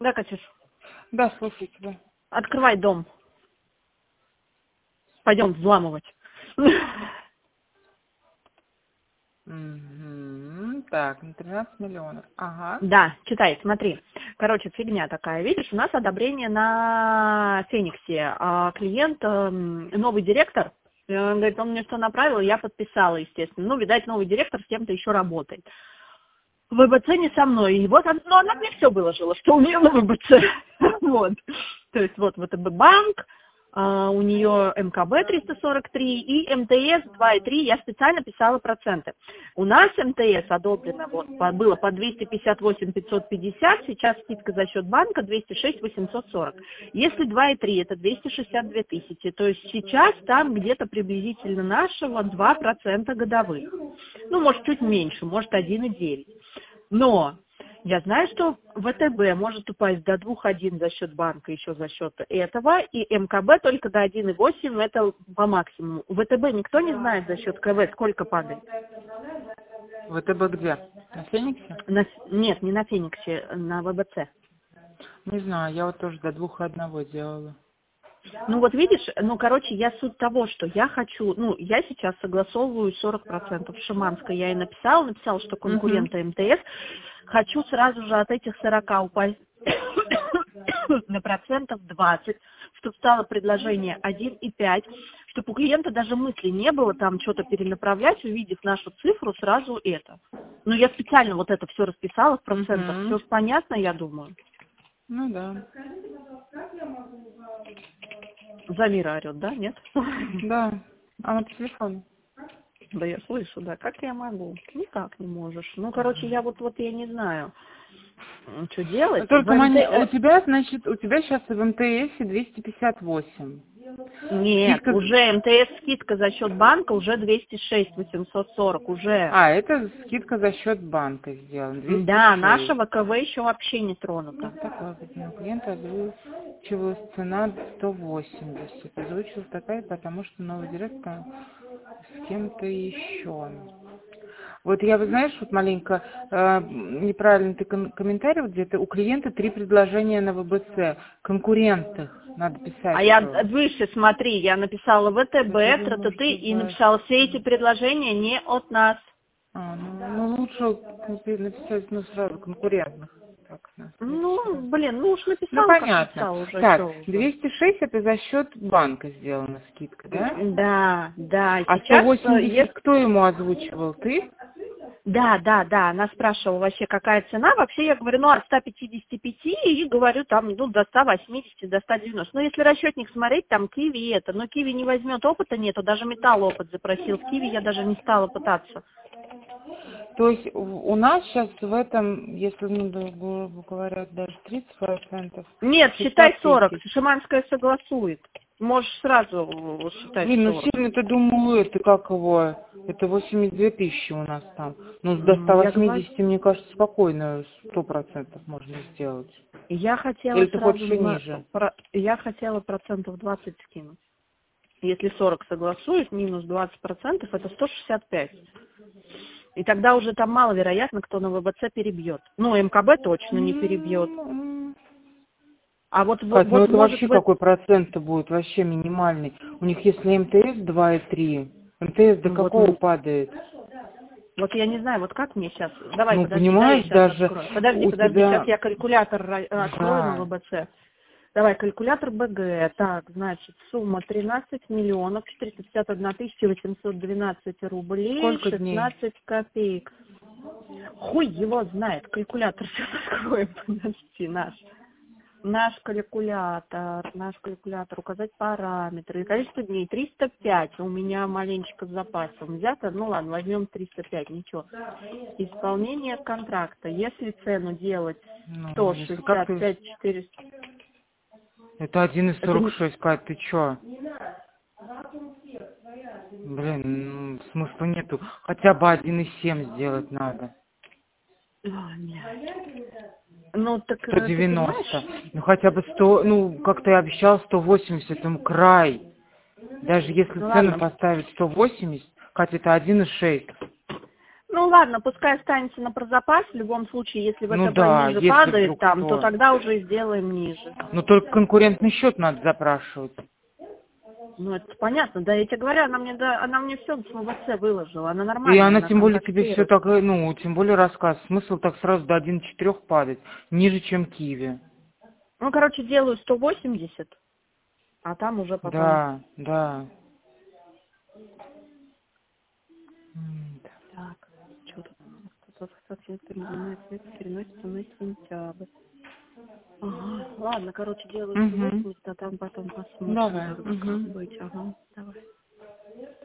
Да, Катюш, Да, слушаю тебя. открывай дом. Пойдем взламывать. Так, на 13 миллионов. Ага. Да, читай, смотри. Короче, фигня такая. Видишь, у нас одобрение на Фениксе. А клиент, новый директор, он говорит, он мне что направил, я подписала, естественно. Ну, видать, новый директор с кем-то еще работает. ВБЦ не со мной. И вот она мне все выложила, что у нее на ВБЦ. Вот. То есть вот ВТБ банк, у нее МКБ 343 и МТС 2,3. Я специально писала проценты. У нас МТС одобрено, вот, было по 258 550, сейчас скидка за счет банка 206 840. Если 2,3, это 262 тысячи. То есть сейчас там где-то приблизительно нашего 2% годовых. Ну, может, чуть меньше, может, 1,9. Но я знаю, что ВТБ может упасть до 2,1 за счет банка, еще за счет этого, и МКБ только до 1,8, это по максимуму. У ВТБ никто не знает за счет КВ, сколько падает. ВТБ где? На Фениксе? Нет, не на Фениксе, на ВБЦ. Не знаю, я вот тоже до 2,1 делала. Ну вот видишь, ну короче, я суть того, что я хочу, ну я сейчас согласовываю 40%. Шиманской я и написала, что конкуренты МТС. Хочу сразу же от этих 40 упасть на процентов 20, чтобы стало предложение 1,5, чтобы у клиента даже мысли не было там что-то перенаправлять, увидев нашу цифру, сразу это. Ну я специально вот это все расписала в процентах. Все понятно, я думаю. Ну да. Замира орет, да, нет? Да. Она по телефону. Да, я слышу, да. Как я могу? Никак не можешь. Ну, короче, я вот я не знаю, что делать. Только у тебя, значит, у тебя сейчас в МТС 258. Нет, Скидка... уже МТС скидка за счет банка уже 206 840 уже. А, это скидка за счет банка сделана. 206. Да, нашего КВ еще вообще не тронуто. Так, ладно, клиента озвучивалась цена 180. Озвучилась такая, потому что новый директор с кем-то еще. Вот я, вы знаешь, вот маленько неправильно ты комментарий, вот где-то у клиента 3 предложения на ВБЦ, конкурентах, надо писать. А я выше, смотри, я написала ВТБ, ТТТ и написала все эти предложения не от нас. Ну лучше написать, сразу конкурентных. Так, ну, блин, ну уж написала, понятно. как написала уже. Так, 206 это за счет банка сделана скидка, да? Да. А Сейчас, 180 кто ему озвучивал? Ты? Да, она спрашивала вообще, какая цена. Вообще я говорю, от 155 и говорю там, до 180, до 190. Но если расчетник смотреть, там Киви это, но Киви не возьмет, опыта нету, даже Металл опыт запросил. В Киви я даже не стала пытаться. То есть у нас сейчас в этом, если, грубо говоря, даже 30%. Нет, считай 40. Шиманская согласует. Можешь сразу считать 40. Сильно-то думаю, это как его, это 82 тысячи у нас там. Ну, до 180, мне кажется, спокойно, 100% можно сделать. Я хотела или ты сразу хочешь ниже? Я хотела процентов 20 скинуть. Если 40 согласует, минус 20%, это 165. И тогда уже там маловероятно, кто на ВБЦ перебьет. Ну, МКБ точно не перебьет. А вот это вообще какой процент-то будет? Вообще минимальный. У них если МТС 2,3, МТС до какого падает? Вот я не знаю, вот как мне сейчас... Давай, подожди, понимаешь, я даже открою. Подожди, сейчас я калькулятор открою на ВБЦ. Давай, калькулятор БГ. Так, значит, сумма 13 миллионов 451 тысяча 812 рублей. Сколько 16 дней? копеек. Хуй его знает. Калькулятор сейчас откроем. Подожди, наш калькулятор, указать параметры. Количество дней 305, у меня маленечко с запасом взято, ну ладно, возьмем 305, ничего. Исполнение контракта, если цену делать 165 400. Это 1,46, Кать, ты чё? Блин, смысла нету. Хотя бы 1,7 сделать надо. Нет. Ну, так 190. Ну, хотя бы 100, как ты обещал, 180, край. Даже если цену поставить 180, Катя, это 1,6. Ну ладно, пускай останется на прозапас. В любом случае, если Ну ВТБ да, ниже если падает вдруг там, то что. тогда уже и сделаем ниже. Но только конкурентный счет надо запрашивать. Ну, это понятно, да, я тебе говорю, она мне все в ВЦ выложила, она И нормальная, она она тем более тебе все контактирует. так, ну, тем более рассказ. Смысл так сразу до 1,4 падать. Ниже, чем Киви. Ну, короче, делаю 180, а там уже потом... Да, да. Так, что тут? Кто-то совсем переносится на сентябрь. Ага, ладно, короче, делаю Угу. 180, а там потом посмотрим Давай. тогда, как Угу. быть. Ага, давай.